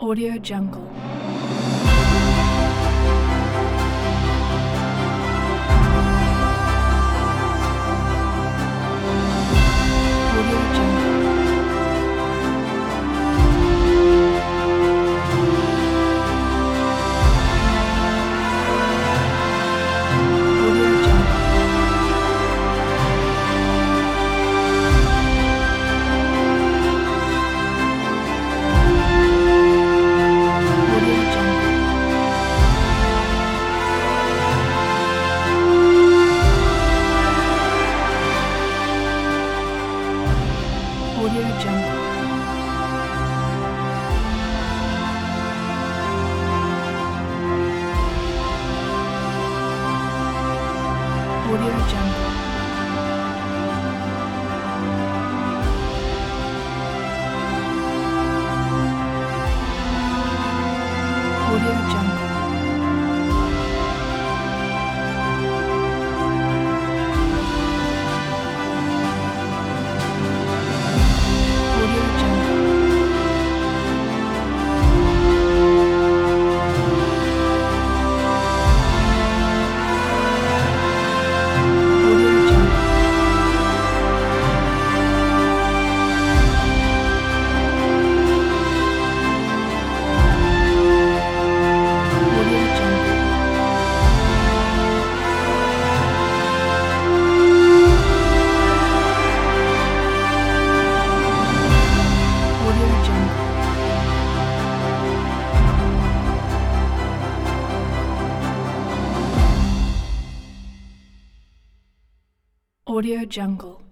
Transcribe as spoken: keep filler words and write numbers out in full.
Audio Jungle. Audio Jungle. Audio Jungle. Audio Jungle. Audio Jungle. Audio Jungle. Audio Jungle. Audio Jungle. Audio Jungle. Audio Jungle. Audio Jungle. Audio Jungle.